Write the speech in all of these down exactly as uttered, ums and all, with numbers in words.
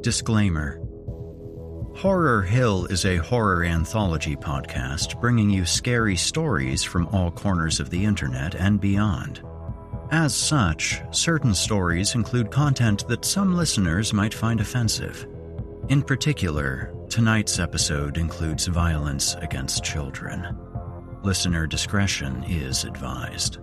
Disclaimer. Horror Hill is a horror anthology podcast bringing you scary stories from all corners of the internet and beyond. As such, certain stories include content that some listeners might find offensive. In particular, tonight's episode includes violence against children. Listener discretion is advised.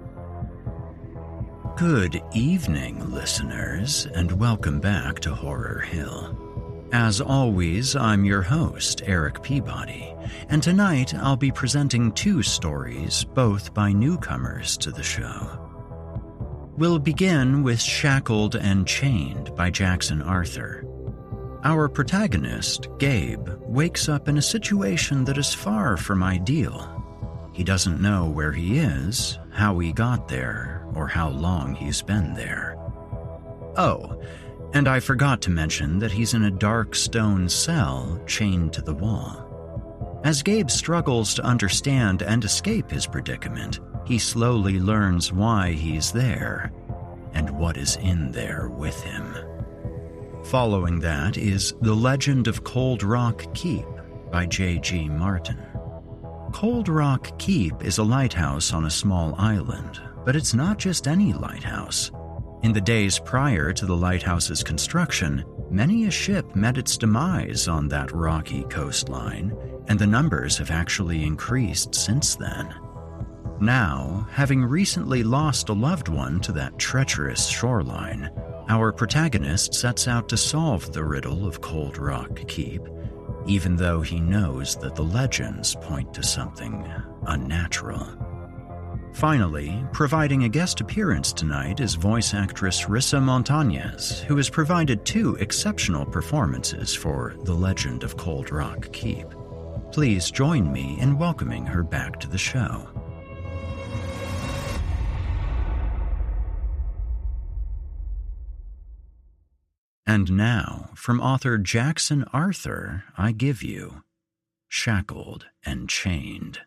Good evening, listeners, and welcome back to Horror Hill. As always, I'm your host, Eric Peabody, and tonight I'll be presenting two stories, both by newcomers to the show. We'll begin with Shackled and Chained by Jackson Arthur. Our protagonist, Gabe, wakes up in a situation that is far from ideal. He doesn't know where he is, how he got there, or how long he's been there. Oh, and I forgot to mention that he's in a dark stone cell chained to the wall. As Gabe struggles to understand and escape his predicament, he slowly learns why he's there and what is in there with him. Following that is The Legend of Cold Rock Keep by J G Martin. Cold Rock Keep is a lighthouse on a small island, but it's not just any lighthouse. In the days prior to the lighthouse's construction, many a ship met its demise on that rocky coastline, and the numbers have actually increased since then. Now, having recently lost a loved one to that treacherous shoreline, our protagonist sets out to solve the riddle of Cold Rock Keep, even though he knows that the legends point to something unnatural. Finally, providing a guest appearance tonight is voice actress Rissa Montañez, who has provided two exceptional performances for The Legend of Cold Rock Keep. Please join me in welcoming her back to the show. And now, from author Jackson Arthur, I give you Shackled and Chained.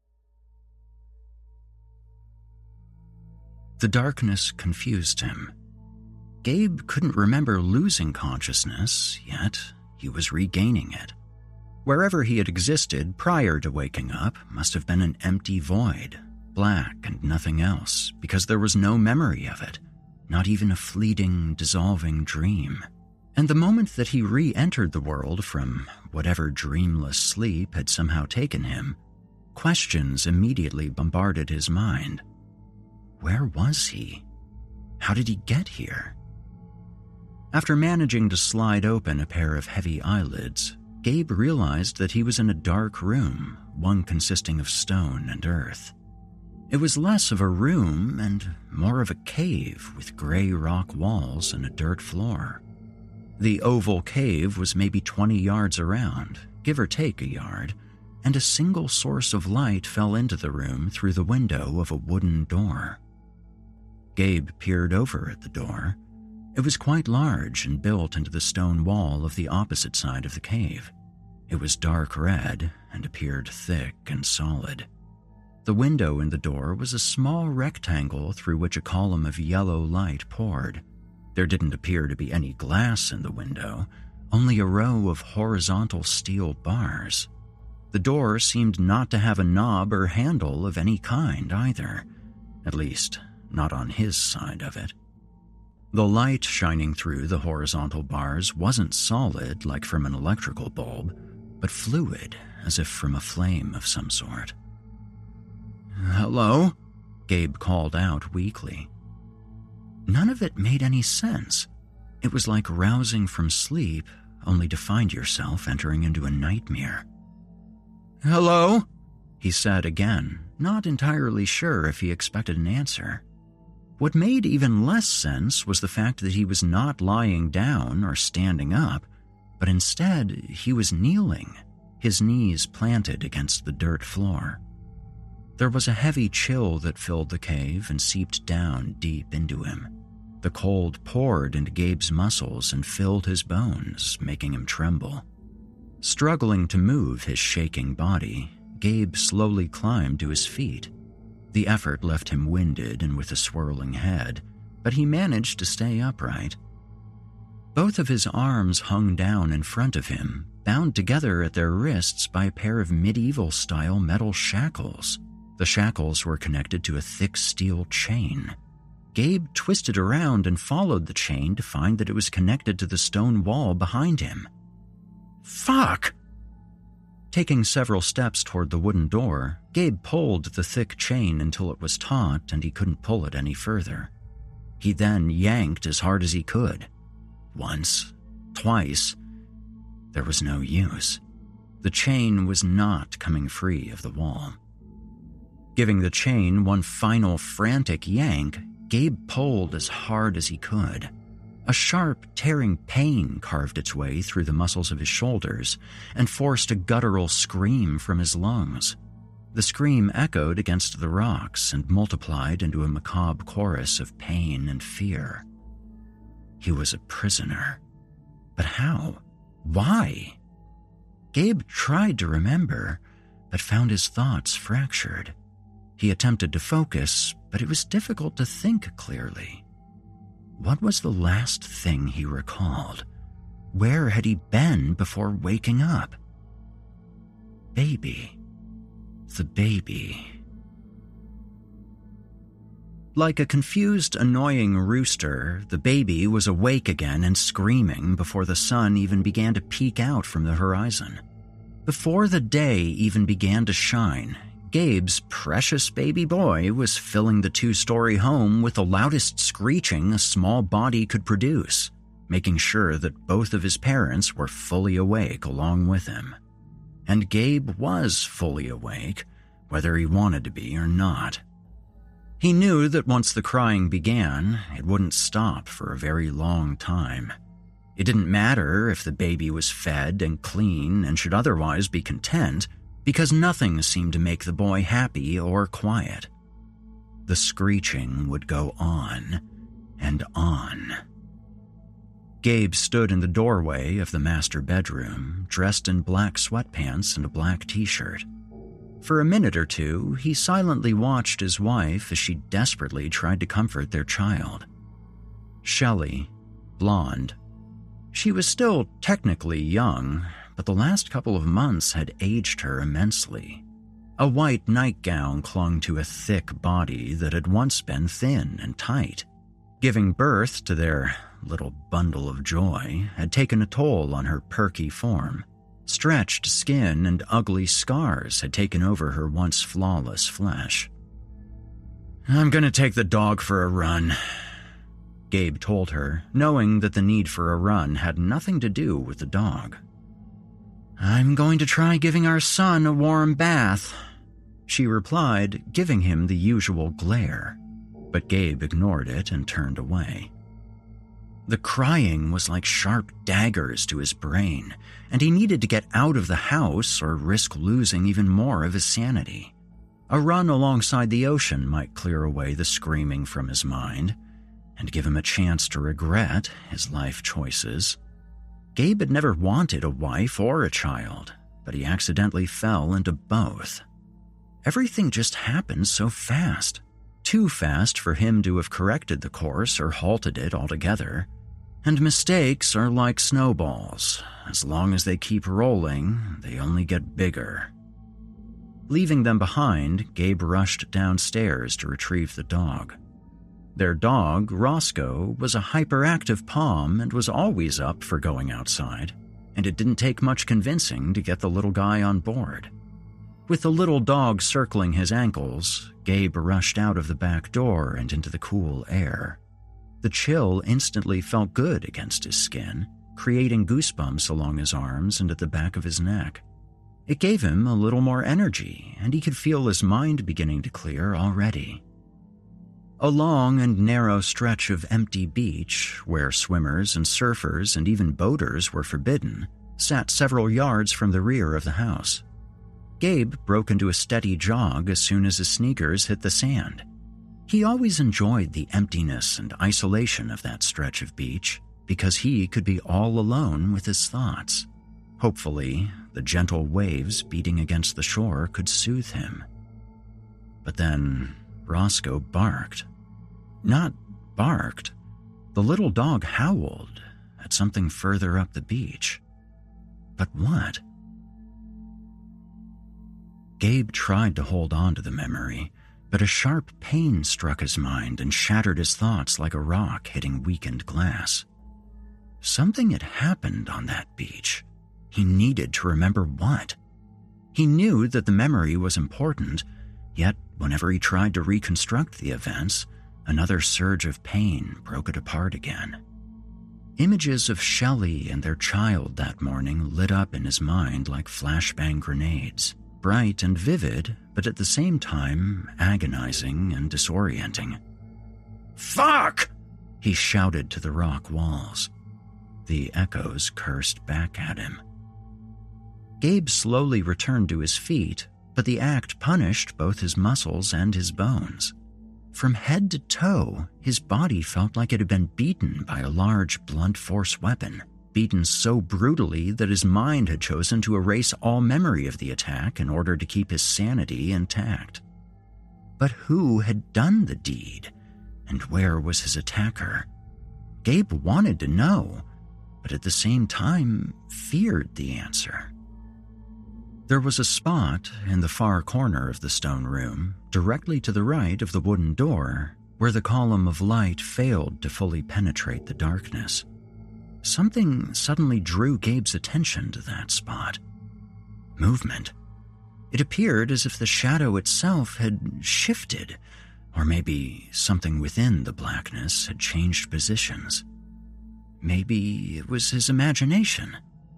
The darkness confused him. Gabe couldn't remember losing consciousness, yet he was regaining it. Wherever he had existed prior to waking up must have been an empty void, black and nothing else, because there was no memory of it. Not even a fleeting, dissolving dream. And the moment that he re-entered the world from whatever dreamless sleep had somehow taken him, questions immediately bombarded his mind. Where was he? How did he get here? After managing to slide open a pair of heavy eyelids, Gabe realized that he was in a dark room, one consisting of stone and earth. It was less of a room and more of a cave with gray rock walls and a dirt floor. The oval cave was maybe twenty yards around, give or take a yard, and a single source of light fell into the room through the window of a wooden door. Gabe peered over at the door. It was quite large and built into the stone wall of the opposite side of the cave. It was dark red and appeared thick and solid. The window in the door was a small rectangle through which a column of yellow light poured. There didn't appear to be any glass in the window, only a row of horizontal steel bars. The door seemed not to have a knob or handle of any kind either, at least not on his side of it. The light shining through the horizontal bars wasn't solid like from an electrical bulb, but fluid, as if from a flame of some sort. "Hello?" Gabe called out weakly. None of it made any sense. It was like rousing from sleep, only to find yourself entering into a nightmare. "Hello?" he said again, not entirely sure if he expected an answer. What made even less sense was the fact that he was not lying down or standing up, but instead he was kneeling, his knees planted against the dirt floor. There was a heavy chill that filled the cave and seeped down deep into him. The cold poured into Gabe's muscles and filled his bones, making him tremble. Struggling to move his shaking body, Gabe slowly climbed to his feet. The effort left him winded and with a swirling head, but he managed to stay upright. Both of his arms hung down in front of him, bound together at their wrists by a pair of medieval-style metal shackles. The shackles were connected to a thick steel chain. Gabe twisted around and followed the chain to find that it was connected to the stone wall behind him. Fuck! Taking several steps toward the wooden door, Gabe pulled the thick chain until it was taut and he couldn't pull it any further. He then yanked as hard as he could. Once, twice. There was no use. The chain was not coming free of the wall. Giving the chain one final frantic yank, Gabe pulled as hard as he could. A sharp, tearing pain carved its way through the muscles of his shoulders and forced a guttural scream from his lungs. The scream echoed against the rocks and multiplied into a macabre chorus of pain and fear. He was a prisoner. But how? Why? Gabe tried to remember, but found his thoughts fractured. He attempted to focus, but it was difficult to think clearly. What was the last thing he recalled? Where had he been before waking up? Baby. The baby. Like a confused, annoying rooster, the baby was awake again and screaming before the sun even began to peek out from the horizon. Before the day even began to shine, Gabe's precious baby boy was filling the two-story home with the loudest screeching a small body could produce, making sure that both of his parents were fully awake along with him. And Gabe was fully awake, whether he wanted to be or not. He knew that once the crying began, it wouldn't stop for a very long time. It didn't matter if the baby was fed and clean and should otherwise be content, because nothing seemed to make the boy happy or quiet. The screeching would go on and on. Gabe stood in the doorway of the master bedroom, dressed in black sweatpants and a black t-shirt. For a minute or two, he silently watched his wife as she desperately tried to comfort their child. Shelley, blonde. She was still technically young, but the last couple of months had aged her immensely. A white nightgown clung to a thick body that had once been thin and tight. Giving birth to their little bundle of joy had taken a toll on her perky form. Stretched skin and ugly scars had taken over her once flawless flesh. "I'm gonna take the dog for a run," Gabe told her, knowing that the need for a run had nothing to do with the dog. "I'm going to try giving our son a warm bath," she replied, giving him the usual glare. But Gabe ignored it and turned away. The crying was like sharp daggers to his brain, and he needed to get out of the house or risk losing even more of his sanity. A run alongside the ocean might clear away the screaming from his mind and give him a chance to regret his life choices. Gabe had never wanted a wife or a child, but he accidentally fell into both. Everything just happened so fast. Too fast for him to have corrected the course or halted it altogether. And mistakes are like snowballs. As long as they keep rolling, they only get bigger. Leaving them behind, Gabe rushed downstairs to retrieve the dog. Their dog, Roscoe, was a hyperactive pom and was always up for going outside, and it didn't take much convincing to get the little guy on board. With the little dog circling his ankles, Gabe rushed out of the back door and into the cool air. The chill instantly felt good against his skin, creating goosebumps along his arms and at the back of his neck. It gave him a little more energy, and he could feel his mind beginning to clear already. A long and narrow stretch of empty beach, where swimmers and surfers and even boaters were forbidden, sat several yards from the rear of the house. Gabe broke into a steady jog as soon as his sneakers hit the sand. He always enjoyed the emptiness and isolation of that stretch of beach because he could be all alone with his thoughts. Hopefully, the gentle waves beating against the shore could soothe him. But then Roscoe barked. Not barked. The little dog howled, at something further up the beach. But what? Gabe tried to hold on to the memory, but a sharp pain struck his mind and shattered his thoughts like a rock hitting weakened glass. Something had happened on that beach. He needed to remember what. He knew that the memory was important, yet whenever he tried to reconstruct the events, another surge of pain broke it apart again. Images of Shelley and their child that morning lit up in his mind like flashbang grenades, bright and vivid, but at the same time agonizing and disorienting. "Fuck!" he shouted to the rock walls. The echoes cursed back at him. Gabe slowly returned to his feet, but the act punished both his muscles and his bones. From head to toe, his body felt like it had been beaten by a large, blunt force weapon, beaten so brutally that his mind had chosen to erase all memory of the attack in order to keep his sanity intact. But who had done the deed, and where was his attacker? Gabe wanted to know, but at the same time feared the answer. There was a spot in the far corner of the stone room, directly to the right of the wooden door, where the column of light failed to fully penetrate the darkness. Something suddenly drew Gabe's attention to that spot. Movement. It appeared as if the shadow itself had shifted, or maybe something within the blackness had changed positions. Maybe it was his imagination.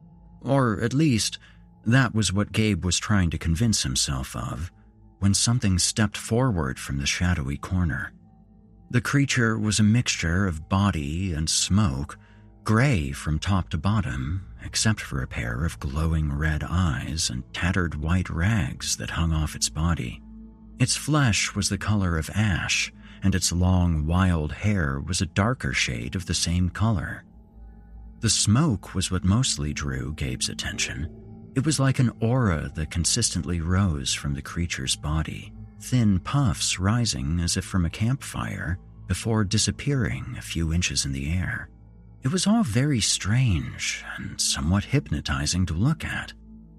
Or at least, that was what Gabe was trying to convince himself of, when something stepped forward from the shadowy corner. The creature was a mixture of body and smoke, gray from top to bottom, except for a pair of glowing red eyes and tattered white rags that hung off its body. Its flesh was the color of ash, and its long, wild hair was a darker shade of the same color. The smoke was what mostly drew Gabe's attention. It was like an aura that consistently rose from the creature's body, thin puffs rising as if from a campfire, before disappearing a few inches in the air. It was all very strange and somewhat hypnotizing to look at.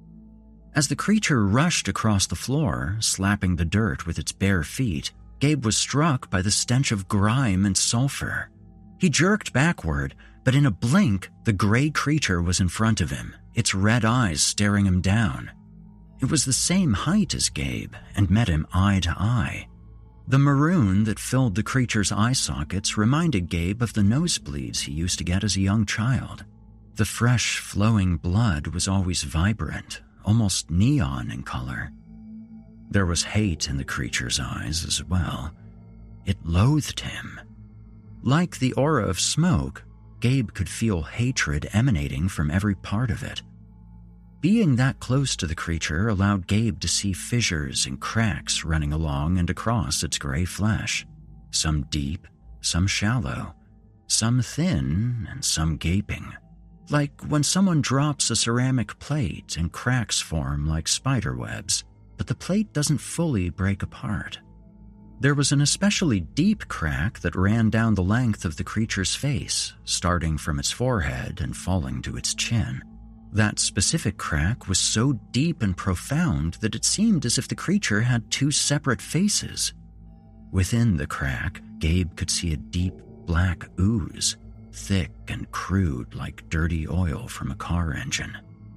As the creature rushed across the floor, slapping the dirt with its bare feet, Gabe was struck by the stench of grime and sulfur. He jerked backward, but in a blink, the gray creature was in front of him, its red eyes staring him down. It was the same height as Gabe and met him eye to eye. The maroon that filled the creature's eye sockets reminded Gabe of the nosebleeds he used to get as a young child. The fresh, flowing blood was always vibrant, almost neon in color. There was hate in the creature's eyes as well. It loathed him. Like the aura of smoke, Gabe could feel hatred emanating from every part of it. Being that close to the creature allowed Gabe to see fissures and cracks running along and across its gray flesh, some deep, some shallow, some thin, and some gaping. Like when someone drops a ceramic plate and cracks form like spider webs, but the plate doesn't fully break apart. There was an especially deep crack that ran down the length of the creature's face, starting from its forehead and falling to its chin. That specific crack was so deep and profound that it seemed as if the creature had two separate faces. Within the crack, Gabe could see a deep black ooze, thick and crude like dirty oil from a car engine.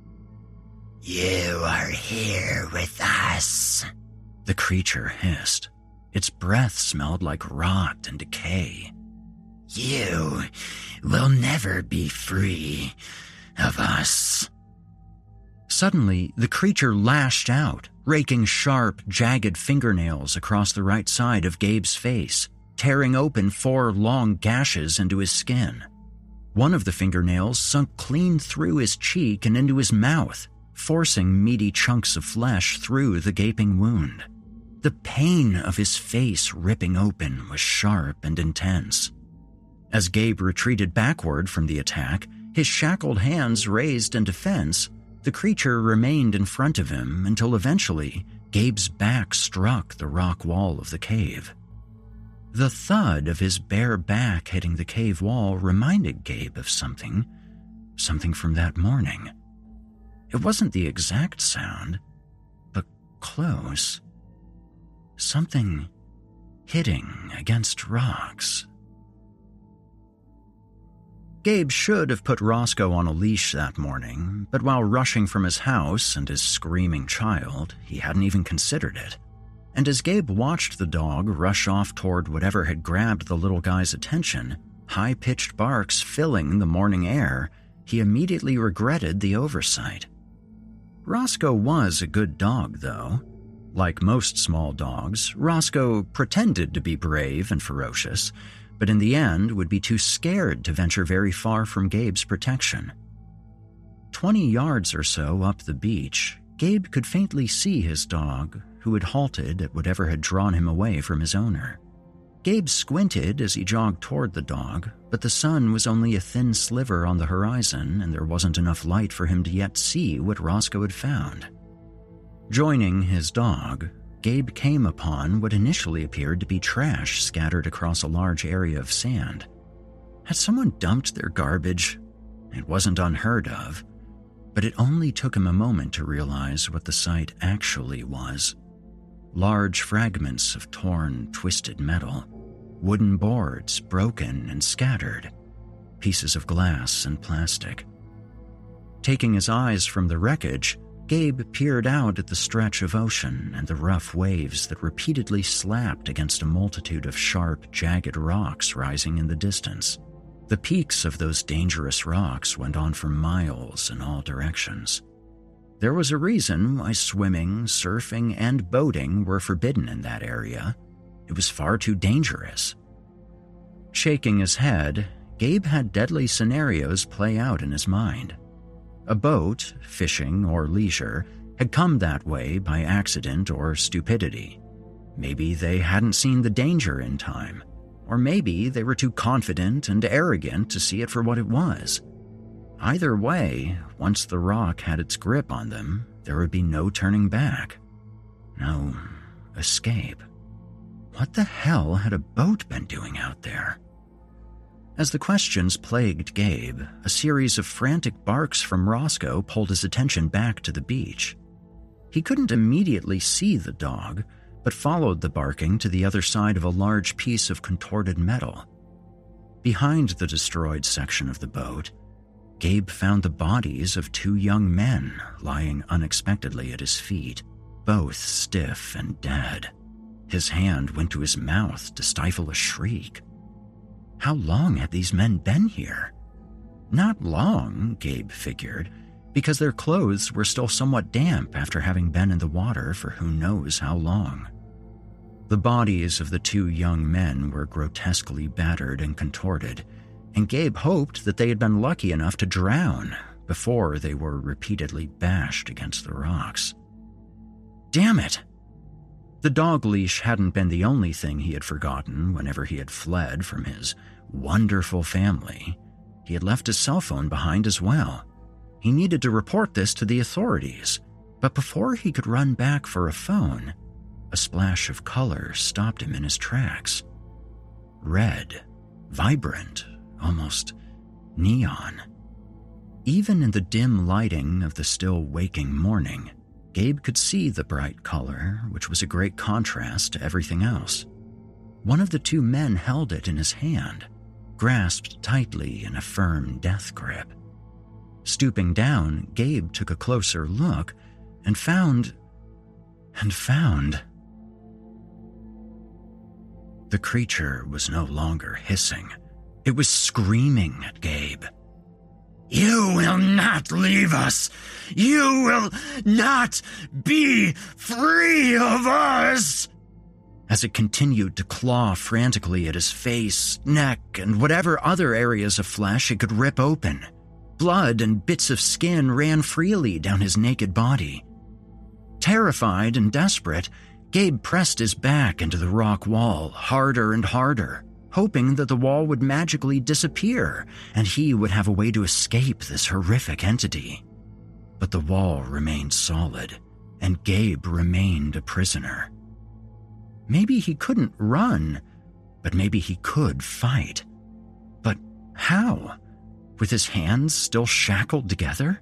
"You are here with us," the creature hissed. Its breath smelled like rot and decay. "You will never be free of us." Suddenly, the creature lashed out, raking sharp, jagged fingernails across the right side of Gabe's face, tearing open four long gashes into his skin. One of the fingernails sunk clean through his cheek and into his mouth, forcing meaty chunks of flesh through the gaping wound. The pain of his face ripping open was sharp and intense. As Gabe retreated backward from the attack, his shackled hands raised in defense, the creature remained in front of him until eventually Gabe's back struck the rock wall of the cave. The thud of his bare back hitting the cave wall reminded Gabe of something Something from that morning. It wasn't the exact sound, but close. Something hitting against rocks. Gabe should have put Roscoe on a leash that morning, but while rushing from his house and his screaming child, he hadn't even considered it. And as Gabe watched the dog rush off toward whatever had grabbed the little guy's attention, high-pitched barks filling the morning air, he immediately regretted the oversight. Roscoe was a good dog, though. Like most small dogs, Roscoe pretended to be brave and ferocious, but in the end would be too scared to venture very far from Gabe's protection. Twenty yards or so up the beach, Gabe could faintly see his dog, who had halted at whatever had drawn him away from his owner. Gabe squinted as he jogged toward the dog, but the sun was only a thin sliver on the horizon, and there wasn't enough light for him to yet see what Roscoe had found. Joining his dog, Gabe came upon what initially appeared to be trash scattered across a large area of sand. Had someone dumped their garbage? It wasn't unheard of, but it only took him a moment to realize what the sight actually was. Large fragments of torn, twisted metal, wooden boards broken and scattered, pieces of glass and plastic. Taking his eyes from the wreckage, Gabe peered out at the stretch of ocean and the rough waves that repeatedly slapped against a multitude of sharp, jagged rocks rising in the distance. The peaks of those dangerous rocks went on for miles in all directions. There was a reason why swimming, surfing, and boating were forbidden in that area. It was far too dangerous. Shaking his head, Gabe had deadly scenarios play out in his mind. A boat, fishing or leisure, had come that way by accident or stupidity. Maybe they hadn't seen the danger in time, or maybe they were too confident and arrogant to see it for what it was. Either way, once the rock had its grip on them, there would be no turning back. No escape. What the hell had a boat been doing out there? As the questions plagued Gabe, a series of frantic barks from Roscoe pulled his attention back to the beach. He couldn't immediately see the dog, but followed the barking to the other side of a large piece of contorted metal. Behind the destroyed section of the boat, Gabe found the bodies of two young men lying unexpectedly at his feet, both stiff and dead. His hand went to his mouth to stifle a shriek. How long had these men been here? Not long, Gabe figured, because their clothes were still somewhat damp after having been in the water for who knows how long. The bodies of the two young men were grotesquely battered and contorted, and Gabe hoped that they had been lucky enough to drown before they were repeatedly bashed against the rocks. Damn it! The dog leash hadn't been the only thing he had forgotten whenever he had fled from his wonderful family. He had left his cell phone behind as well. He needed to report this to the authorities, but before he could run back for a phone, a splash of color stopped him in his tracks. Red, vibrant, almost neon. Even in the dim lighting of the still waking morning, Gabe could see the bright color, which was a great contrast to everything else. One of the two men held it in his hand, grasped tightly in a firm death grip. Stooping down, Gabe took a closer look and found... and found... The creature was no longer hissing. It was screaming at Gabe. "You will not leave us! You will not be free of us!" As it continued to claw frantically at his face, neck, and whatever other areas of flesh it could rip open. Blood and bits of skin ran freely down his naked body. Terrified and desperate, Gabe pressed his back into the rock wall harder and harder, hoping that the wall would magically disappear and he would have a way to escape this horrific entity. But the wall remained solid, and Gabe remained a prisoner. Maybe he couldn't run, but maybe he could fight. But how? with his hands still shackled together?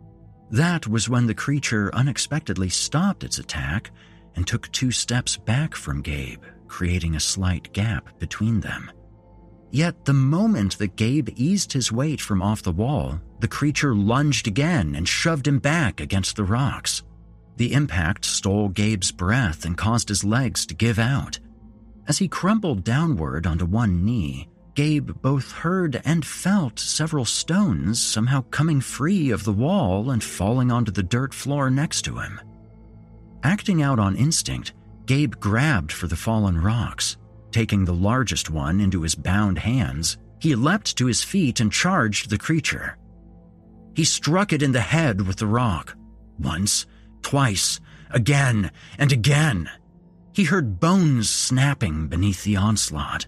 That was when the creature unexpectedly stopped its attack and took two steps back from Gabe, creating a slight gap between them. Yet the moment that Gabe eased his weight from off the wall, the creature lunged again and shoved him back against the rocks. The impact stole Gabe's breath and caused his legs to give out. As he crumpled downward onto one knee, Gabe both heard and felt several stones somehow coming free of the wall and falling onto the dirt floor next to him. Acting out on instinct, Gabe grabbed for the fallen rocks. Taking the largest one into his bound hands, he leapt to his feet and charged the creature. He struck it in the head with the rock. Once, twice, again, and again. He heard bones snapping beneath the onslaught.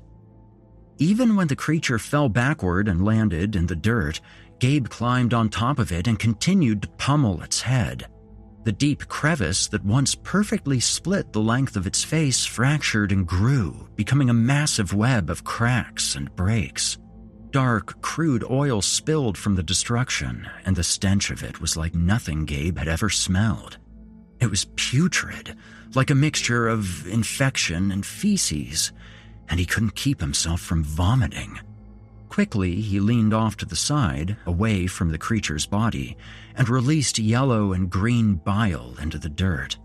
Even when the creature fell backward and landed in the dirt, Gabe climbed on top of it and continued to pummel its head. The deep crevice that once perfectly split the length of its face fractured and grew, becoming a massive web of cracks and breaks. Dark, crude oil spilled from the destruction, and the stench of it was like nothing Gabe had ever smelled. It was putrid, like a mixture of infection and feces, and he couldn't keep himself from vomiting. Quickly, he leaned off to the side, away from the creature's body, and released yellow and green bile into the dirt.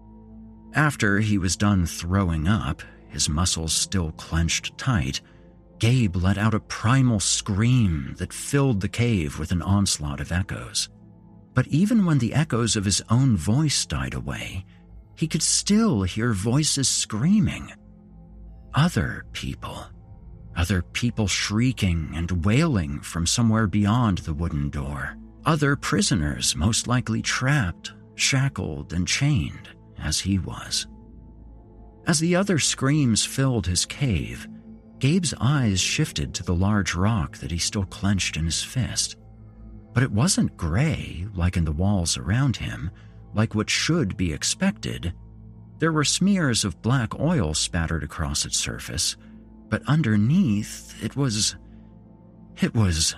After he was done throwing up, his muscles still clenched tight, Gabe let out a primal scream that filled the cave with an onslaught of echoes. But even when the echoes of his own voice died away, he could still hear voices screaming. Other people. Other people shrieking and wailing from somewhere beyond the wooden door. Other prisoners, most likely trapped, shackled, and chained, as he was. As the other screams filled his cave, Gabe's eyes shifted to the large rock that he still clenched in his fist. But it wasn't gray, like in the walls around him, like what should be expected. There were smears of black oil spattered across its surface, but underneath it was... it was...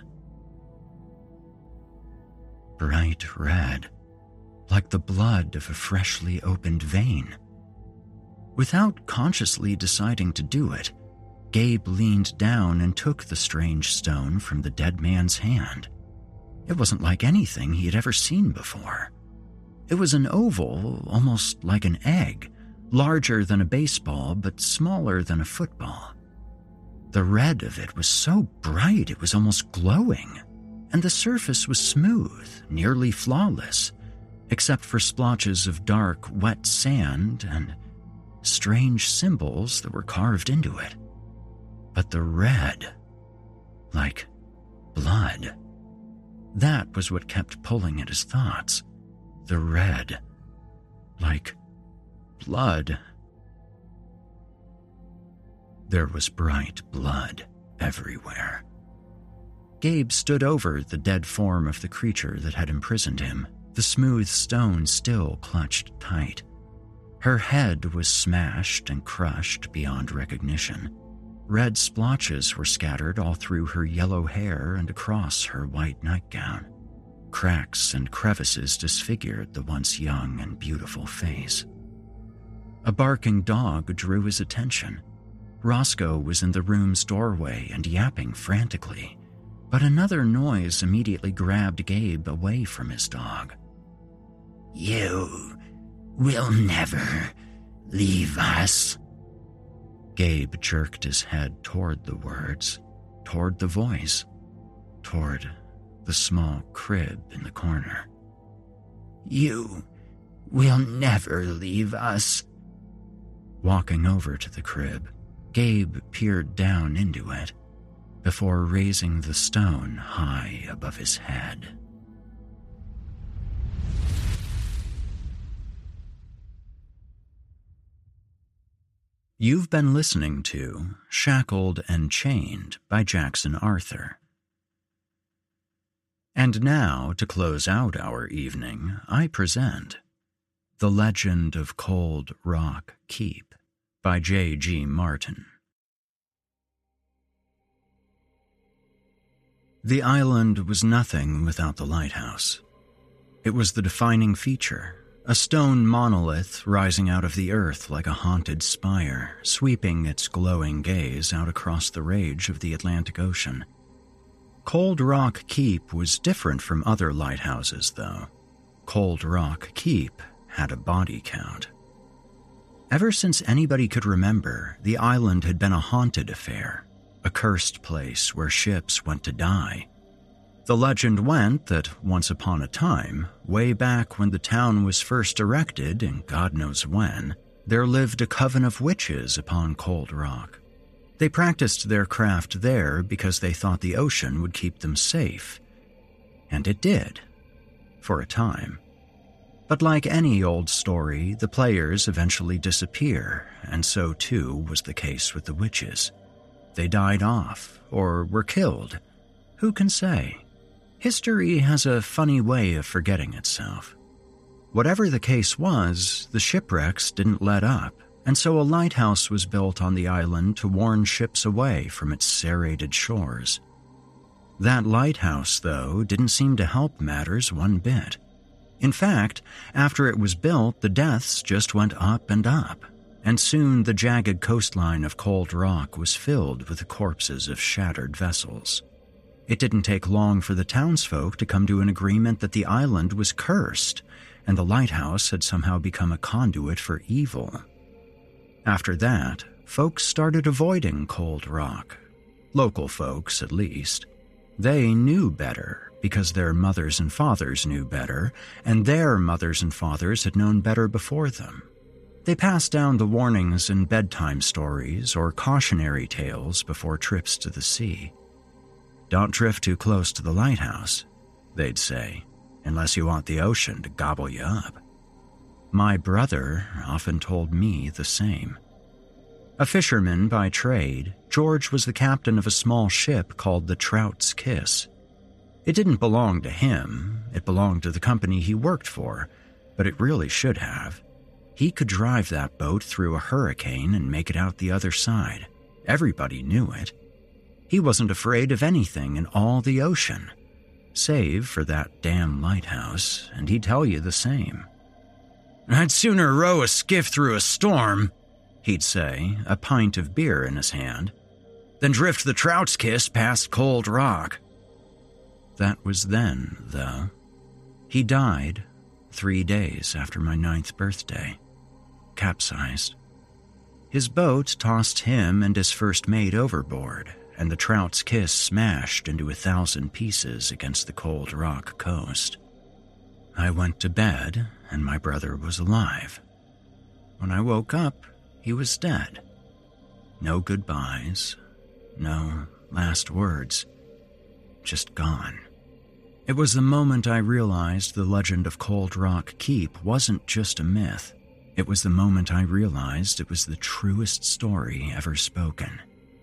bright red, like the blood of a freshly opened vein. Without consciously deciding to do it, Gabe leaned down and took the strange stone from the dead man's hand. It wasn't like anything he had ever seen before. It was an oval, almost like an egg, larger than a baseball but smaller than a football. The red of it was so bright it was almost glowing, and the surface was smooth, nearly flawless, except for splotches of dark, wet sand and strange symbols that were carved into it. But the red, like blood, that was what kept pulling at his thoughts. The red, like blood. There was bright blood everywhere. Gabe stood over the dead form of the creature that had imprisoned him, the smooth stone still clutched tight. Her head was smashed and crushed beyond recognition. Red splotches were scattered all through her yellow hair and across her white nightgown. Cracks and crevices disfigured the once young and beautiful face. A barking dog drew his attention. Roscoe was in the room's doorway and yapping frantically, but another noise immediately grabbed Gabe away from his dog. "You will never leave us." Gabe jerked his head toward the words, toward the voice, toward the small crib in the corner. "You will never leave us." Walking over to the crib, Gabe peered down into it before raising the stone high above his head. You've been listening to Shackled and Chained by Jackson Arthur. And now, to close out our evening, I present The Legend of Cold Rock Keep by J G Martin. The island was nothing without the lighthouse. It was the defining feature, a stone monolith rising out of the earth like a haunted spire, sweeping its glowing gaze out across the rage of the Atlantic Ocean. Cold Rock Keep was different from other lighthouses, though. Cold Rock Keep had a body count. Ever since anybody could remember, the island had been a haunted affair, a cursed place where ships went to die. The legend went that once upon a time, way back when the town was first erected, and God knows when, there lived a coven of witches upon Cold Rock. They practiced their craft there because they thought the ocean would keep them safe. And it did, for a time. But like any old story, the players eventually disappear, and so too was the case with the witches. They died off, or were killed. Who can say? History has a funny way of forgetting itself. Whatever the case was, the shipwrecks didn't let up, and so a lighthouse was built on the island to warn ships away from its serrated shores. That lighthouse, though, didn't seem to help matters one bit. In fact, after it was built, the deaths just went up and up, and soon the jagged coastline of Cold Rock was filled with the corpses of shattered vessels. It didn't take long for the townsfolk to come to an agreement that the island was cursed, and the lighthouse had somehow become a conduit for evil. After that, folks started avoiding Cold Rock. Local folks, at least. They knew better, because their mothers and fathers knew better, and their mothers and fathers had known better before them. They passed down the warnings in bedtime stories or cautionary tales before trips to the sea. "Don't drift too close to the lighthouse," they'd say, "unless you want the ocean to gobble you up." My brother often told me the same. A fisherman by trade, George was the captain of a small ship called the Trout's Kiss. It didn't belong to him, it belonged to the company he worked for, but it really should have. He could drive that boat through a hurricane and make it out the other side. Everybody knew it. He wasn't afraid of anything in all the ocean, save for that damn lighthouse, and he'd tell you the same. "I'd sooner row a skiff through a storm," he'd say, a pint of beer in his hand, "than drift the Trout's Kiss past Cold Rock." That was then, though. He died three days after my ninth birthday. Capsized. His boat tossed him and his first mate overboard, and the Trout's Kiss smashed into a thousand pieces against the Cold Rock coast. I went to bed, and my brother was alive. When I woke up, he was dead. No goodbyes, no last words, just gone. It was the moment I realized the legend of Cold Rock Keep wasn't just a myth. It was the moment I realized it was the truest story ever spoken.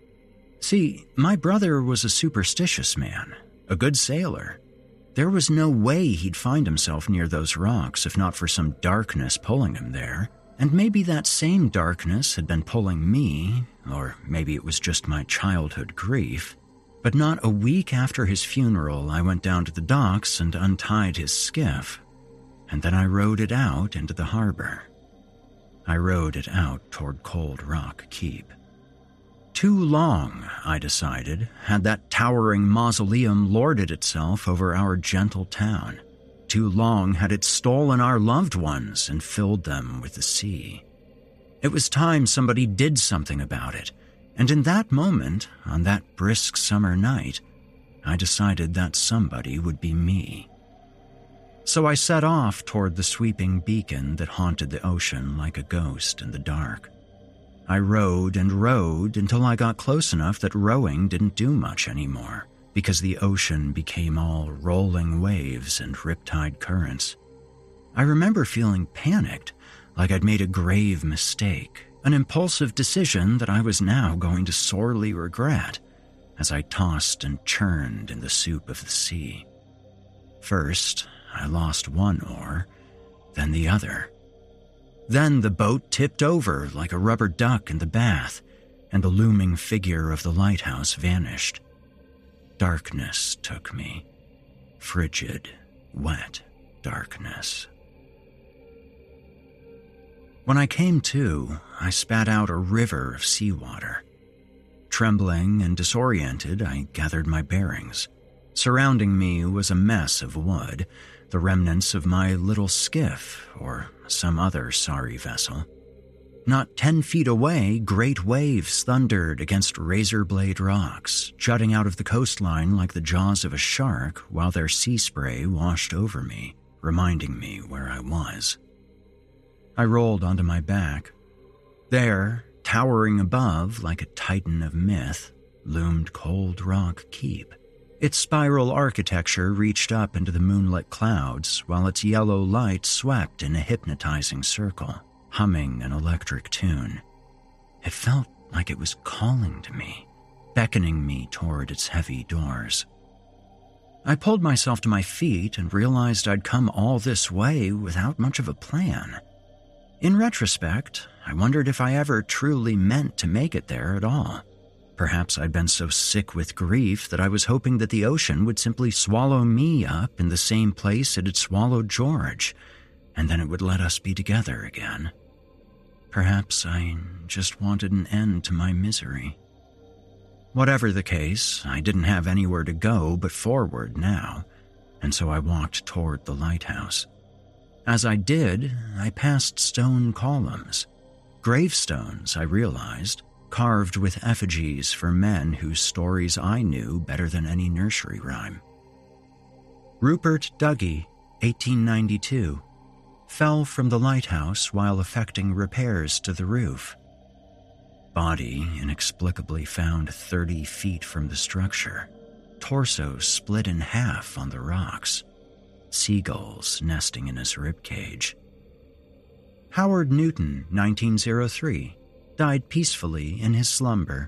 See, my brother was a superstitious man, a good sailor. There was no way he'd find himself near those rocks if not for some darkness pulling him there. And maybe that same darkness had been pulling me, or maybe it was just my childhood grief. But not a week after his funeral, I went down to the docks and untied his skiff, and then I rowed it out into the harbor. I rowed it out toward Cold Rock Keep. Too long, I decided, had that towering mausoleum lorded itself over our gentle town. Too long had it stolen our loved ones and filled them with the sea. It was time somebody did something about it. And in that moment, on that brisk summer night, I decided that somebody would be me. So I set off toward the sweeping beacon that haunted the ocean like a ghost in the dark. I rowed and rowed until I got close enough that rowing didn't do much anymore, because the ocean became all rolling waves and riptide currents. I remember feeling panicked, like I'd made a grave mistake, an impulsive decision that I was now going to sorely regret as I tossed and churned in the soup of the sea. First, I lost one oar, then the other. Then the boat tipped over like a rubber duck in the bath, and the looming figure of the lighthouse vanished. Darkness took me. Frigid, wet darkness. When I came to, I spat out a river of seawater. Trembling and disoriented, I gathered my bearings. Surrounding me was a mess of wood, the remnants of my little skiff or some other sorry vessel. Not ten feet away, great waves thundered against razor-blade rocks, jutting out of the coastline like the jaws of a shark while their sea spray washed over me, reminding me where I was. I rolled onto my back. There, towering above like a titan of myth, loomed Cold Rock Keep. Its spiral architecture reached up into the moonlit clouds while its yellow light swept in a hypnotizing circle, humming an electric tune. It felt like it was calling to me, beckoning me toward its heavy doors. I pulled myself to my feet and realized I'd come all this way without much of a plan. In retrospect, I wondered if I ever truly meant to make it there at all. Perhaps I'd been so sick with grief that I was hoping that the ocean would simply swallow me up in the same place it had swallowed George, and then it would let us be together again. Perhaps I just wanted an end to my misery. Whatever the case, I didn't have anywhere to go but forward now, and so I walked toward the lighthouse. As I did, I passed stone columns. Gravestones, I realized, carved with effigies for men whose stories I knew better than any nursery rhyme. Rupert Dougie, eighteen ninety-two, fell from the lighthouse while effecting repairs to the roof. Body inexplicably found thirty feet from the structure. Torso split in half on the rocks. Seagulls nesting in his ribcage. Howard Newton, nineteen oh three, died peacefully in his slumber.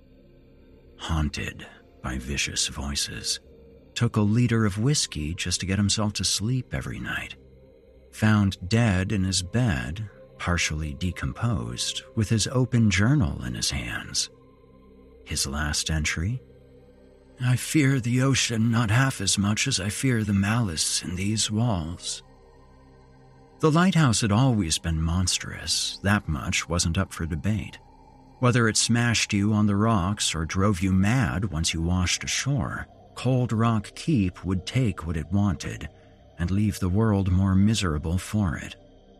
Haunted by vicious voices. Took a liter of whiskey just to get himself to sleep every night. Found dead in his bed, partially decomposed, with his open journal in his hands. His last entry? I fear the ocean not half as much as I fear the malice in these walls. The lighthouse had always been monstrous. That much wasn't up for debate. Whether it smashed you on the rocks or drove you mad once you washed ashore, Cold Rock Keep would take what it wanted and leave the world more miserable for it.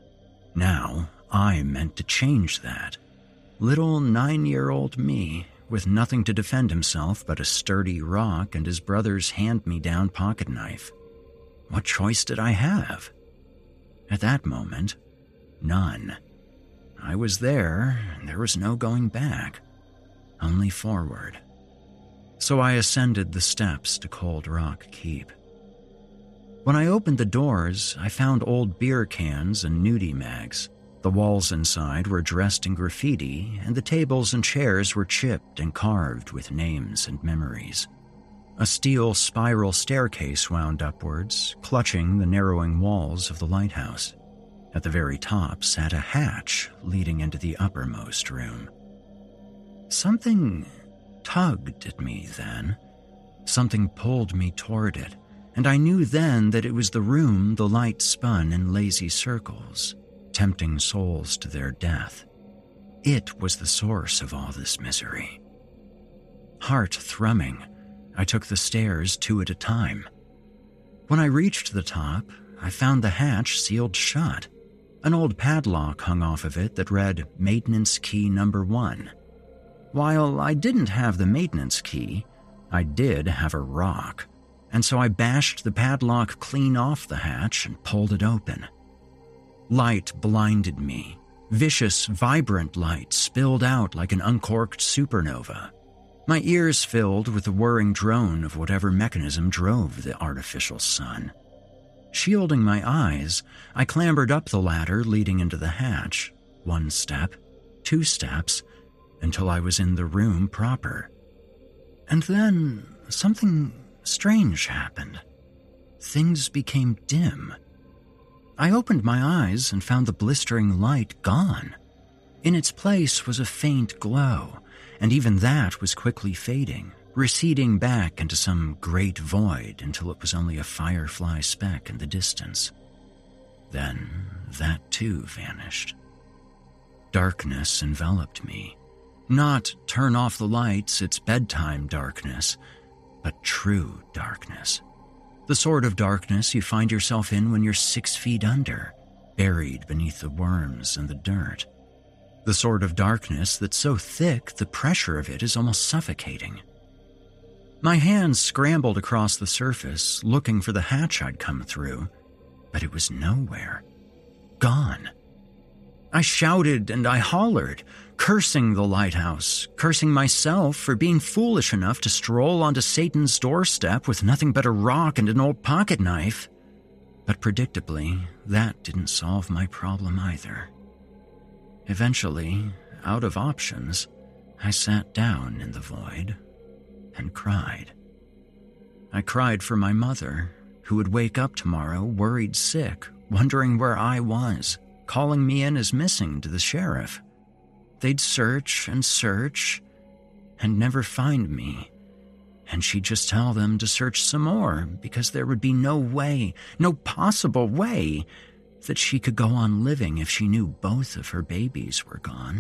Now, I meant to change that. Little nine-year-old me, with nothing to defend himself but a sturdy rock and his brother's hand-me-down pocket knife. What choice did I have? At that moment, none. I was there, and there was no going back, only forward. So I ascended the steps to Cold Rock Keep. When I opened the doors, I found old beer cans and nudie mags. The walls inside were dressed in graffiti, and the tables and chairs were chipped and carved with names and memories. A steel spiral staircase wound upwards, clutching the narrowing walls of the lighthouse. At the very top sat a hatch leading into the uppermost room. Something tugged at me then. Something pulled me toward it, and I knew then that it was the room the light spun in lazy circles, tempting souls to their death. It was the source of all this misery. Heart thrumming, I took the stairs two at a time. When I reached the top, I found the hatch sealed shut. An old padlock hung off of it that read Maintenance Key Number One. While I didn't have the maintenance key, I did have a rock, and so I bashed the padlock clean off the hatch and pulled it open. Light blinded me. Vicious, vibrant light spilled out like an uncorked supernova. My ears filled with the whirring drone of whatever mechanism drove the artificial sun. Shielding my eyes, I clambered up the ladder leading into the hatch, one step, two steps, until I was in the room proper. And then something strange happened. Things became dim. I opened my eyes and found the blistering light gone. In its place was a faint glow, and even that was quickly fading, receding back into some great void until it was only a firefly speck in the distance. Then that too vanished. Darkness enveloped me. Not turn off the lights, it's bedtime darkness, but true darkness. The sort of darkness you find yourself in when you're six feet under, buried beneath the worms and the dirt. The sort of darkness that's so thick the pressure of it is almost suffocating. My hands scrambled across the surface, looking for the hatch I'd come through, but it was nowhere. Gone. I shouted and I hollered, cursing the lighthouse, cursing myself for being foolish enough to stroll onto Satan's doorstep with nothing but a rock and an old pocket knife. But predictably, that didn't solve my problem either. Eventually, out of options, I sat down in the void and cried. I cried for my mother, who would wake up tomorrow worried sick, wondering where I was, calling me in as missing to the sheriff. They'd search and search and never find me, and she'd just tell them to search some more because there would be no way, no possible way, that she could go on living if she knew both of her babies were gone.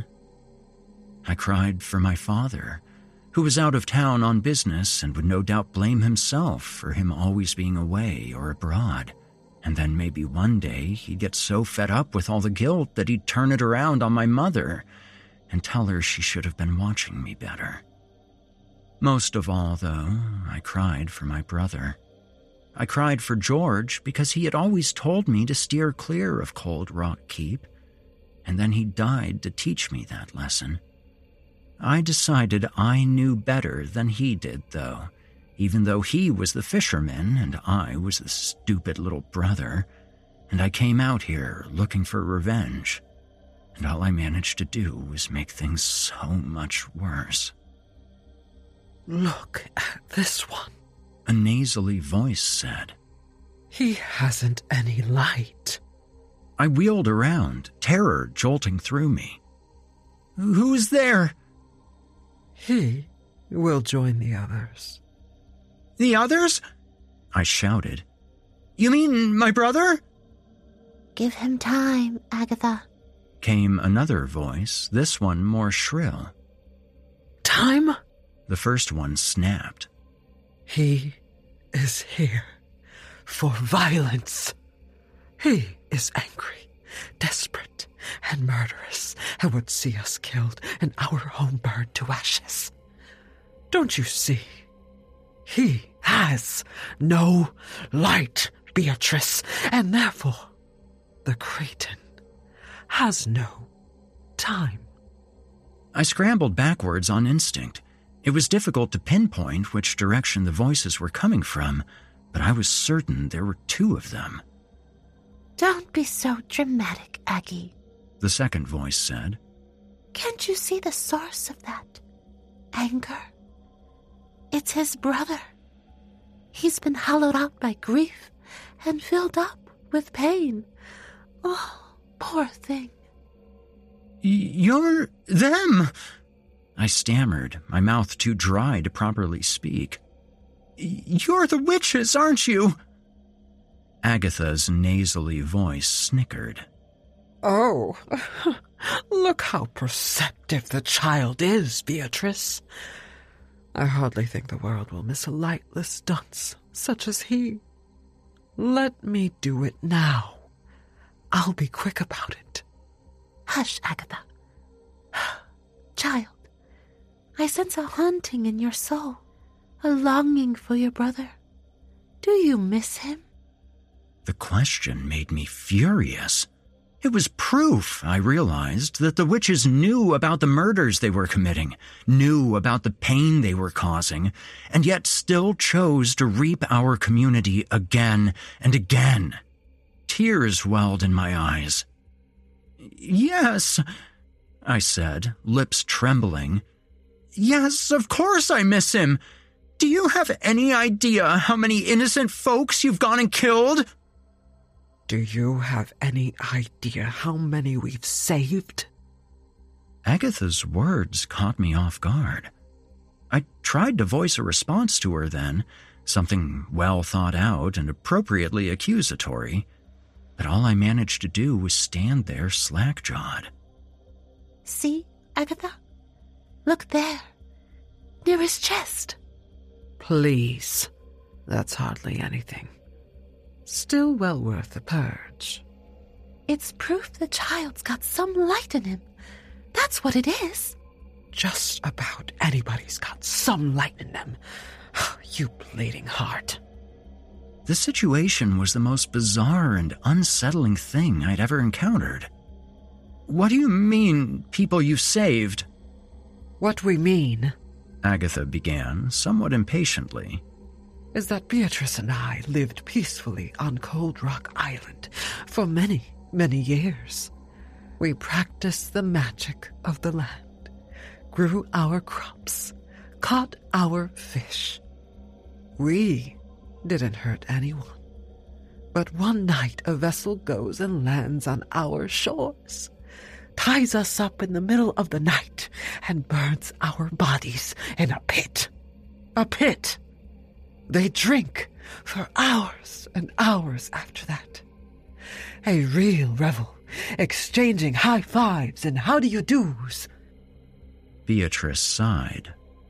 I cried for my father, who was out of town on business and would no doubt blame himself for him always being away or abroad. And then maybe one day he'd get so fed up with all the guilt that he'd turn it around on my mother and tell her she should have been watching me better. Most of all, though, I cried for my brother. I cried for George because he had always told me to steer clear of Cold Rock Keep, and then he died to teach me that lesson. I decided I knew better than he did, though, even though he was the fisherman and I was the stupid little brother, and I came out here looking for revenge, and all I managed to do was make things so much worse. Look at this one, a nasally voice said. He hasn't any light. I wheeled around, terror jolting through me. Who's there? He will join the others. The others? I shouted. You mean my brother? Give him time, Agatha, came another voice, this one more shrill. Time? The first one snapped. He is here for violence. He is angry, desperate, and murderous, and would see us killed and our home burned to ashes. Don't you see? He has no light, Beatrice, and therefore the Cretan has no time. I scrambled backwards on instinct. It was difficult to pinpoint which direction the voices were coming from, but I was certain there were two of them. Don't be so dramatic, Aggie, the second voice said. Can't you see the source of that anger? It's his brother. He's been hollowed out by grief and filled up with pain. Oh, poor thing. You're them, I stammered, my mouth too dry to properly speak. You're the witches, aren't you? Agatha's nasally voice snickered. Oh, look how perceptive the child is, Beatrice. I hardly think the world will miss a lightless dunce such as he. Let me do it now. I'll be quick about it. Hush, Agatha. Child, I sense a haunting in your soul, a longing for your brother. Do you miss him? The question made me furious. It was proof, I realized, that the witches knew about the murders they were committing, knew about the pain they were causing, and yet still chose to reap our community again and again. Tears welled in my eyes. Yes, I said, lips trembling. Yes, of course I miss him. Do you have any idea how many innocent folks you've gone and killed? Do you have any idea how many we've saved? Agatha's words caught me off guard. I tried to voice a response to her then, something well thought out and appropriately accusatory, but all I managed to do was stand there slack-jawed. See, Agatha? Look there, near his chest. Please, that's hardly anything. Still well worth the purge. It's proof the child's got some light in him. That's what it is. Just about anybody's got some light in them. You bleeding heart. The situation was the most bizarre and unsettling thing I'd ever encountered. What do you mean, people you saved? What we mean, Agatha began, somewhat impatiently, is that Beatrice and I lived peacefully on Cold Rock Island for many, many years. We practiced the magic of the land, grew our crops, caught our fish. We didn't hurt anyone. But one night a vessel goes and lands on our shores, ties us up in the middle of the night, and burns our bodies in a pit. A pit! They drink for hours and hours after that. A real revel, exchanging high fives and how do you do's. Beatrice sighed.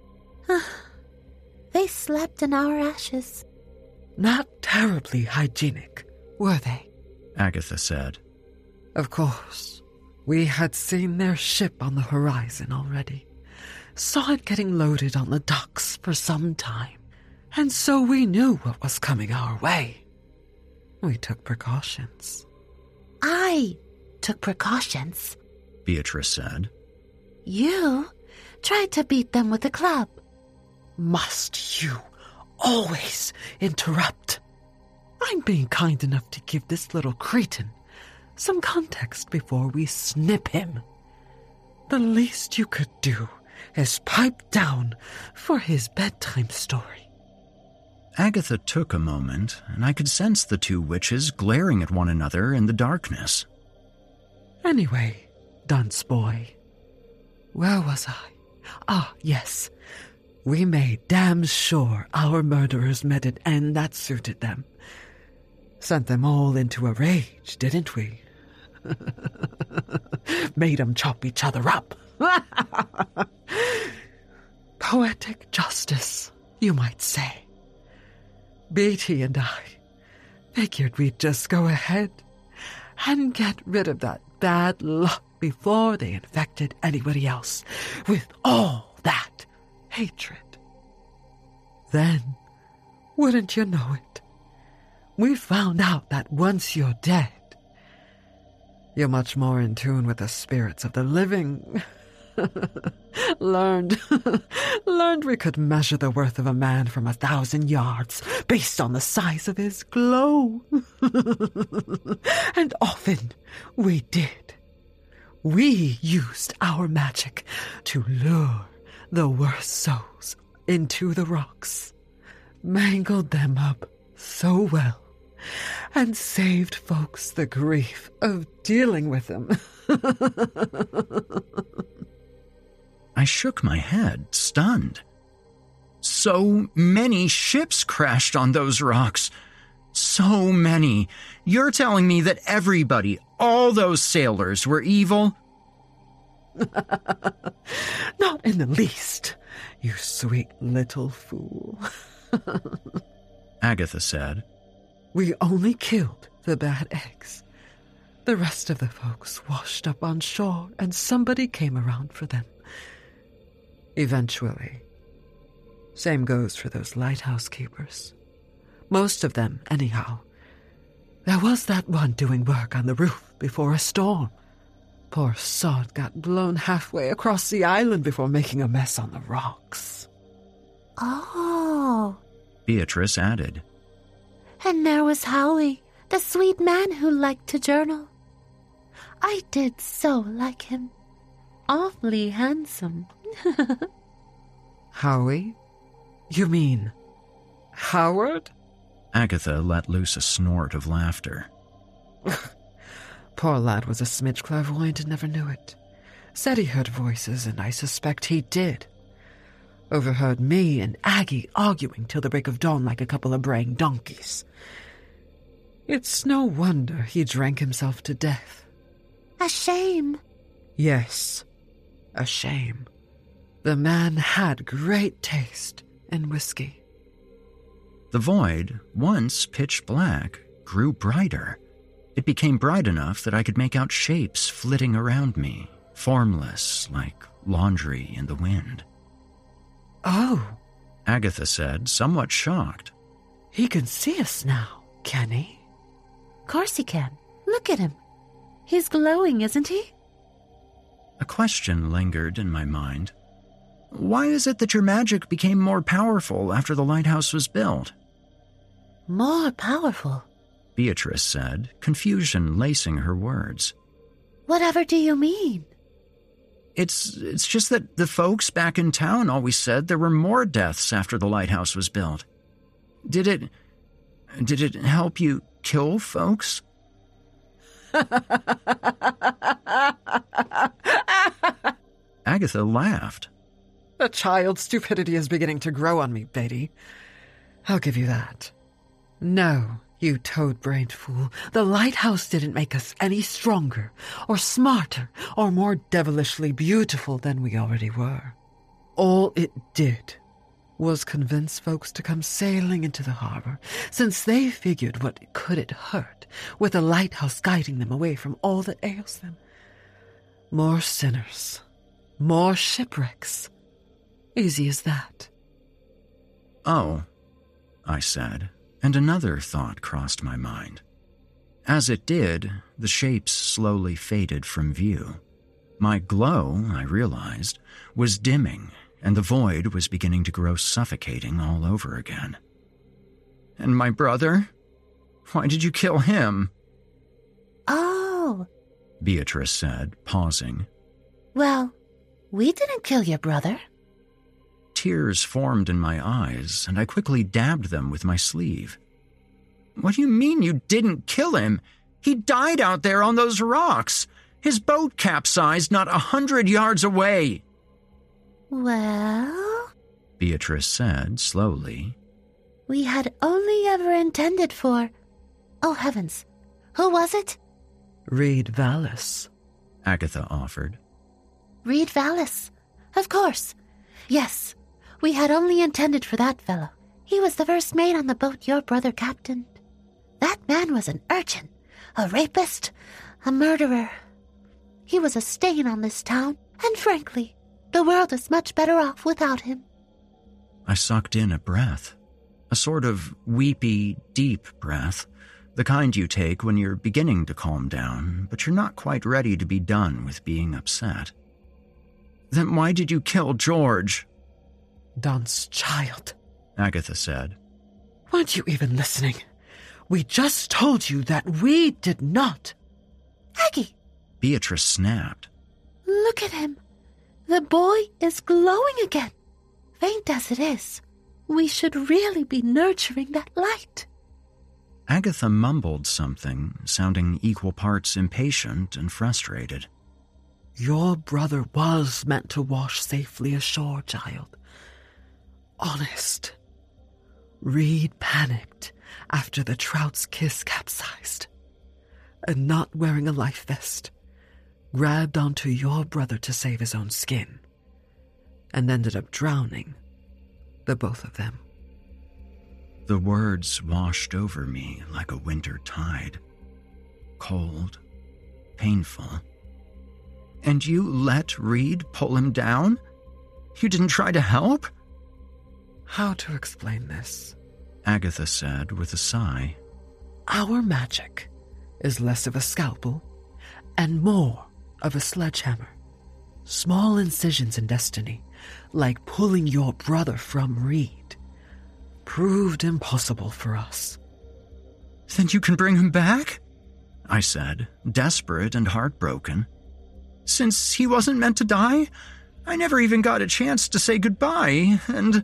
They slept in our ashes. Not terribly hygienic, were they? Agatha said. Of course, we had seen their ship on the horizon already, saw it getting loaded on the docks for some time, and so we knew what was coming our way. We took precautions. I took precautions, Beatrice said. You tried to beat them with a club. Must you always interrupt? I'm being kind enough to give this little cretin some context before we snip him. The least you could do is pipe down for his bedtime story. Agatha took a moment, and I could sense the two witches glaring at one another in the darkness. Anyway, dunce boy, where was I? Ah, yes. We made damn sure our murderers met an end that suited them. Sent them all into a rage, didn't we? Made them chop each other up. Poetic justice, you might say. Beatty and I figured we'd just go ahead and get rid of that bad luck before they infected anybody else with all that hatred. Then, wouldn't you know it, we found out that once you're dead, you're much more in tune with the spirits of the living. learned, learned we could measure the worth of a man from a thousand yards based on the size of his glow. And often we did. We used our magic to lure the worst souls into the rocks, mangled them up so well, and saved folks the grief of dealing with them. I shook my head, stunned. So many ships crashed on those rocks. So many. You're telling me that everybody, all those sailors, were evil? Not in the least, you sweet little fool. Agatha said. We only killed the bad eggs. The rest of the folks washed up on shore and somebody came around for them. Eventually. Same goes for those lighthouse keepers. Most of them, anyhow. There was that one doing work on the roof before a storm. Poor sod got blown halfway across the island before making a mess on the rocks. Oh. Beatrice added. And there was Howie, the sweet man who liked to journal. I did so like him. Awfully handsome. Howie? You mean Howard? Agatha let loose a snort of laughter. Poor lad was a smidge clairvoyant and never knew it. Said he heard voices, and I suspect he did. Overheard me and Aggie arguing till the break of dawn like a couple of braying donkeys. It's no wonder he drank himself to death. A shame. Yes, a shame. The man had great taste in whiskey. The void, once pitch black, grew brighter. It became bright enough that I could make out shapes flitting around me, formless like laundry in the wind. Oh, Agatha said, somewhat shocked. He can see us now, can he? Of course he can. Look at him. He's glowing, isn't he? A question lingered in my mind. Why is it that your magic became more powerful after the lighthouse was built? More powerful? Beatrice said, confusion lacing her words. Whatever do you mean? It's it's just that the folks back in town always said there were more deaths after the lighthouse was built. Did it... did it help you kill folks? Agatha laughed. The child's stupidity is beginning to grow on me, Beatty. I'll give you that. No, you toad-brained fool. The lighthouse didn't make us any stronger, or smarter, or more devilishly beautiful than we already were. All it did was convince folks to come sailing into the harbor, since they figured what could it hurt with a lighthouse guiding them away from all that ails them. More sinners, more shipwrecks. Easy as that. Oh, I said, and another thought crossed my mind. As it did, the shapes slowly faded from view. My glow, I realized, was dimming, and the void was beginning to grow suffocating all over again. And my brother? Why did you kill him? Oh, Beatrice said, pausing. Well, we didn't kill your brother. Tears formed in my eyes, and I quickly dabbed them with my sleeve. What do you mean you didn't kill him? He died out there on those rocks. His boat capsized not a hundred yards away. Well, Beatrice said slowly. We had only ever intended for... Oh, heavens. Who was it? Reed Vallis, Agatha offered. Reed Vallis. Of course. Yes, we had only intended for that fellow. He was the first mate on the boat your brother captained. That man was an urchin, a rapist, a murderer. He was a stain on this town, and frankly, the world is much better off without him. I sucked in a breath, a sort of weepy, deep breath, the kind you take when you're beginning to calm down, but you're not quite ready to be done with being upset. Then why did you kill George? Don's child, Agatha said. Weren't you even listening? We just told you that we did not. Aggie! Beatrice snapped. Look at him. The boy is glowing again. Faint as it is, we should really be nurturing that light. Agatha mumbled something, sounding equal parts impatient and frustrated. Your brother was meant to wash safely ashore, child. Honest. Reed panicked after the Trout's Kiss capsized, and not wearing a life vest, grabbed onto your brother to save his own skin, and ended up drowning, the both of them. The words washed over me like a winter tide. Cold, painful. And you let Reed pull him down? You didn't try to help? How to explain this? Agatha said with a sigh. Our magic is less of a scalpel and more of a sledgehammer. Small incisions in destiny, like pulling your brother from Reed, proved impossible for us. Then you can bring him back? I said, desperate and heartbroken. Since he wasn't meant to die, I never even got a chance to say goodbye, and...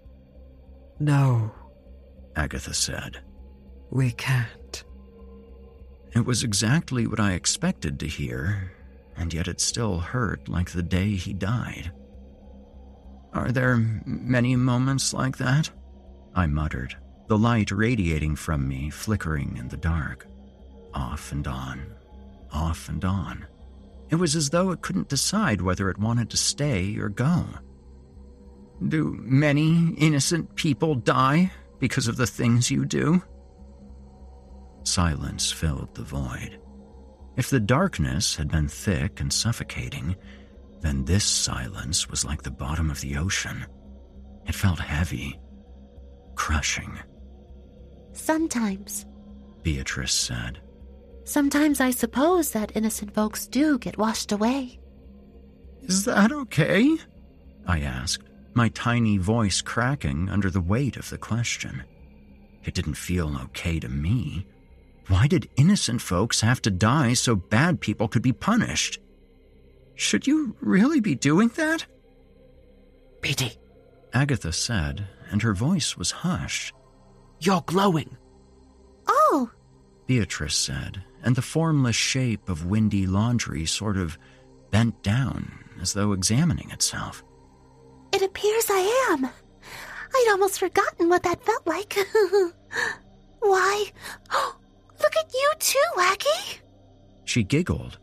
No, Agatha said. We can't. It was exactly what I expected to hear, and yet it still hurt like the day he died. Are there many moments like that? I muttered, the light radiating from me flickering in the dark. Off and on, off and on. It was as though it couldn't decide whether it wanted to stay or go. Do many innocent people die because of the things you do? Silence filled the void. If the darkness had been thick and suffocating, then this silence was like the bottom of the ocean. It felt heavy, crushing. Sometimes, Beatrice said. Sometimes I suppose that innocent folks do get washed away. Is that okay? I asked, my tiny voice cracking under the weight of the question. It didn't feel okay to me. Why did innocent folks have to die so bad people could be punished? Should you really be doing that? Petey, Agatha said, and her voice was hushed. You're glowing. Oh, Beatrice said, and the formless shape of windy laundry sort of bent down as though examining itself. it appears I am. I'd almost forgotten what that felt like. Why, look at you too, Aggie. She giggled.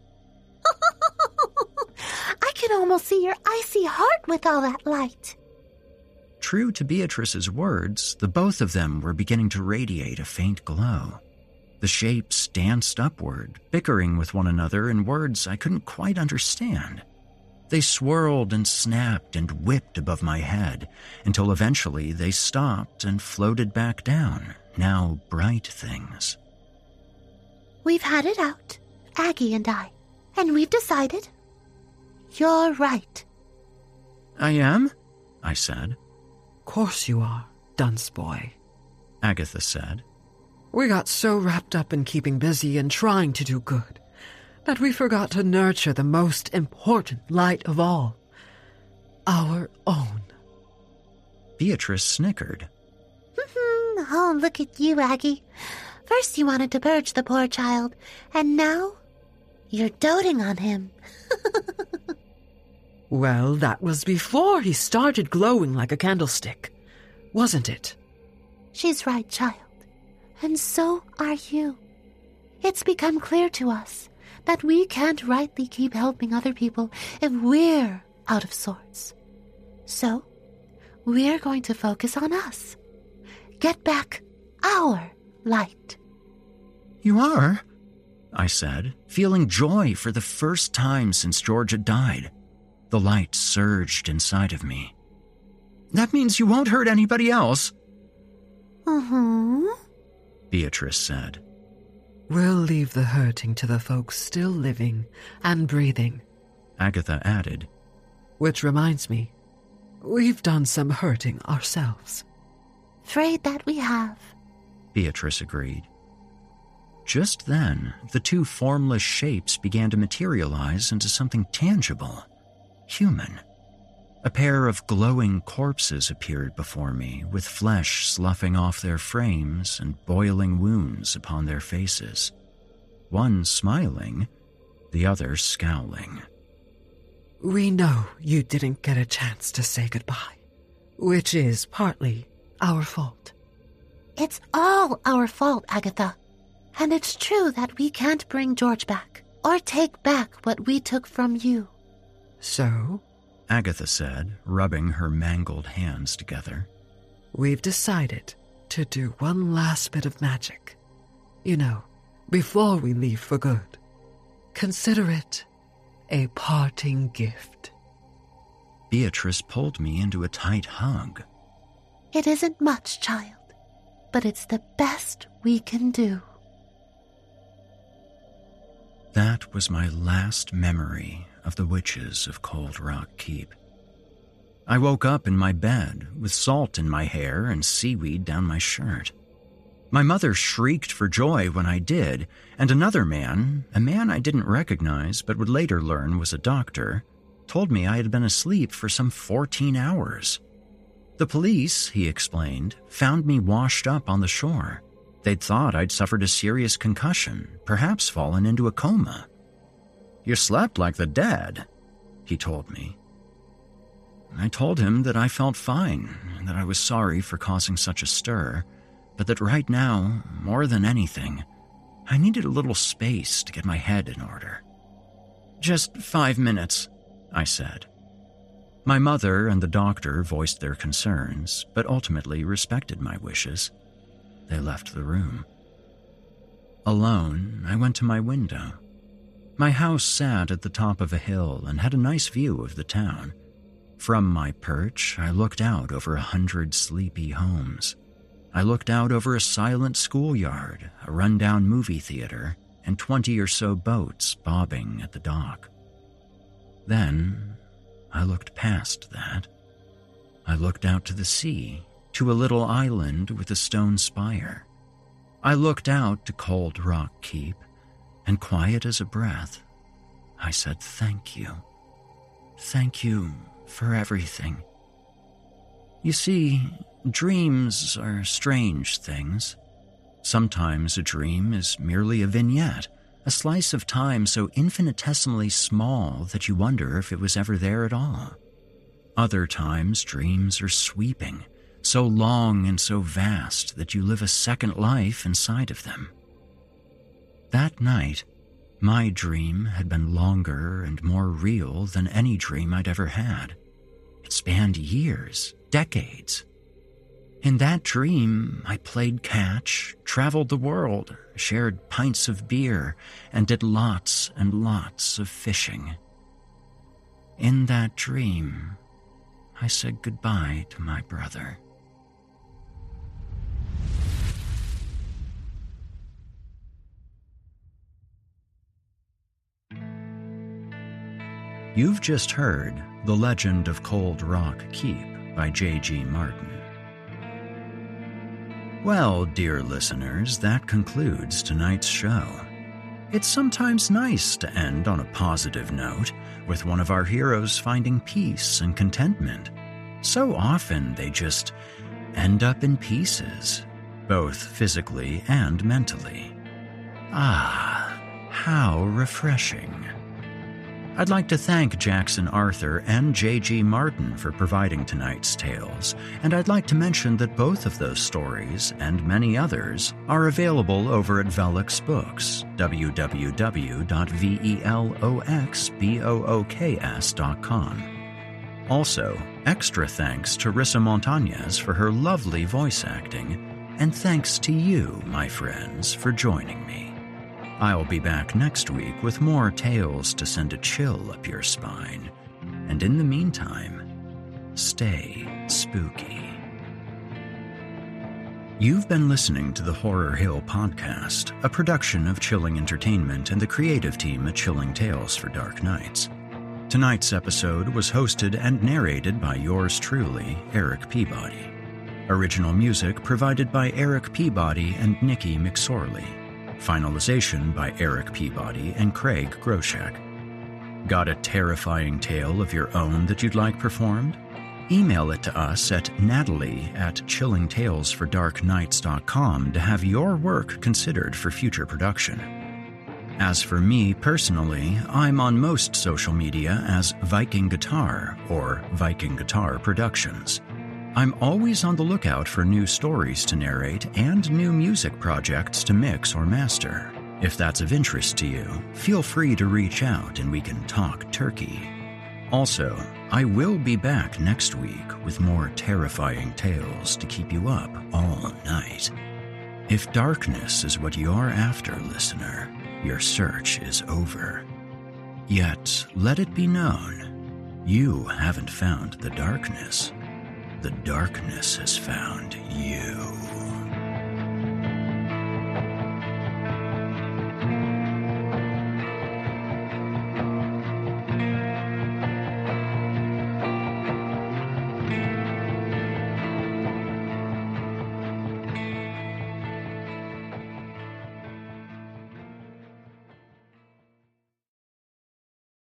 I can almost see your icy heart with all that light. True to Beatrice's words, the both of them were beginning to radiate a faint glow. The shapes danced upward, bickering with one another in words I couldn't quite understand. They swirled and snapped and whipped above my head until eventually they stopped and floated back down, now bright things. We've had it out, Aggie and I, and we've decided you're right. I am? I said. Course you are, dunce boy, Agatha said. We got so wrapped up in keeping busy and trying to do good that we forgot to nurture the most important light of all, our own. Beatrice snickered. Oh, look at you, Aggie. First you wanted to purge the poor child, and now you're doting on him. Well, that was before he started glowing like a candlestick, wasn't it? She's right, child. And so are you. It's become clear to us that we can't rightly keep helping other people if we're out of sorts. So, we're going to focus on us. Get back our light. You are? I said, feeling joy for the first time since George had died. The light surged inside of me. That means you won't hurt anybody else? Uh-huh. Beatrice said. We'll leave the hurting to the folks still living and breathing, Agatha added. Which reminds me, we've done some hurting ourselves. Afraid that we have, Beatrice agreed. Just then, the two formless shapes began to materialize into something tangible, human. A pair of glowing corpses appeared before me, with flesh sloughing off their frames and boiling wounds upon their faces. One smiling, the other scowling. We know you didn't get a chance to say goodbye, which is partly our fault. It's all our fault, Agatha. And it's true that we can't bring George back, or take back what we took from you. So? Agatha said, rubbing her mangled hands together. We've decided to do one last bit of magic. You know, before we leave for good. Consider it a parting gift. Beatrice pulled me into a tight hug. It isn't much, child, but it's the best we can do. That was my last memory of the witches of Cold Rock Keep. I woke up in my bed with salt in my hair and seaweed down my shirt. My mother shrieked for joy when I did, and another man, a man I didn't recognize but would later learn was a doctor, told me I had been asleep for some fourteen hours. The police, he explained, found me washed up on the shore. They'd thought I'd suffered a serious concussion, perhaps fallen into a coma. You slept like the dead, he told me. I told him that I felt fine, and that I was sorry for causing such a stir, but that right now, more than anything, I needed a little space to get my head in order. "Just five minutes," I said. My mother and the doctor voiced their concerns, but ultimately respected my wishes. They left the room. Alone, I went to my window. My house sat at the top of a hill and had a nice view of the town. From my perch, I looked out over a hundred sleepy homes. I looked out over a silent schoolyard, a rundown movie theater, and twenty or so boats bobbing at the dock. Then, I looked past that. I looked out to the sea, to a little island with a stone spire. I looked out to Cold Rock Keep, and quiet as a breath, I said thank you. Thank you for everything. You see, dreams are strange things. Sometimes a dream is merely a vignette, a slice of time so infinitesimally small that you wonder if it was ever there at all. Other times, dreams are sweeping, so long and so vast that you live a second life inside of them. That night, my dream had been longer and more real than any dream I'd ever had. It spanned years, decades. In that dream, I played catch, traveled the world, shared pints of beer, and did lots and lots of fishing. In that dream, I said goodbye to my brother. You've just heard The Legend of Cold Rock Keep by J G Martin. Well, dear listeners, that concludes tonight's show. It's sometimes nice to end on a positive note, with one of our heroes finding peace and contentment. So often they just end up in pieces, both physically and mentally. Ah, how refreshing. I'd like to thank Jackson Arthur and J G Martin for providing tonight's tales, and I'd like to mention that both of those stories, and many others, are available over at Velux Books, w w w dot veloxbooks dot com. Also, extra thanks to Rissa Montañez for her lovely voice acting, and thanks to you, my friends, for joining me. I'll be back next week with more tales to send a chill up your spine. And in the meantime, stay spooky. You've been listening to the Horror Hill Podcast, a production of Chilling Entertainment and the creative team at Chilling Tales for Dark Nights. Tonight's episode was hosted and narrated by yours truly, Eric Peabody. Original music provided by Eric Peabody and Nikki McSorley. Finalization by Eric Peabody and Craig Groshek. Got a terrifying tale of your own that you'd like performed? Email it to us at natalie at chilling tales for dark nights dot com to have your work considered for future production. As for me personally, I'm on most social media as Viking Guitar or Viking Guitar Productions. I'm always on the lookout for new stories to narrate and new music projects to mix or master. If that's of interest to you, feel free to reach out and we can talk turkey. Also, I will be back next week with more terrifying tales to keep you up all night. If darkness is what you're after, listener, your search is over. Yet, let it be known, you haven't found the darkness. The darkness has found you.